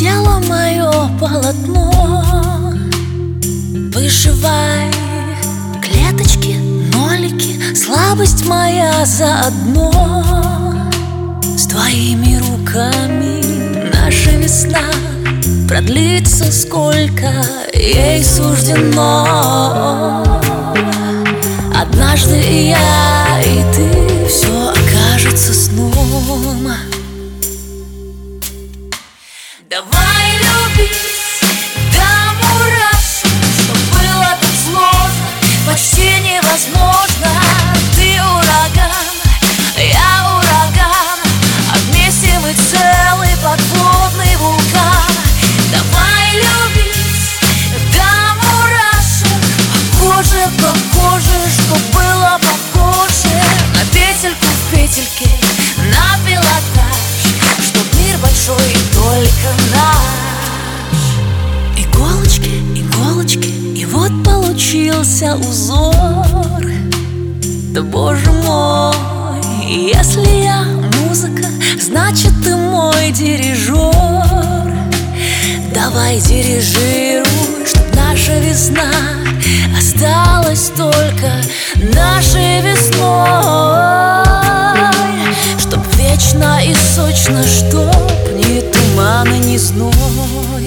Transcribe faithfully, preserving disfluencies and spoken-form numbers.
тело мое полотно. Вышивай клеточки, нолики, слабость моя заодно. С твоими руками наша весна продлится, сколько ей суждено. Однажды и я, и ты, все окажется сном. Давай любить до мурашек, что было так сложно, почти невозможно. Ты ураган, я ураган, а вместе мы целый подводный вулкан. Давай любить до мурашек, по коже, по коже, что было похоже на петельку в петельке, на пилотаж, чтоб мир большой и только наш. Иголочки, иголочки, и вот получился узор. Да боже мой, если я музыка, значит ты мой дирижер. Давай дирижируй, чтоб наша весна осталась только нашей весной, чтоб вечно и сочно, чтоб ни туман и ни зной.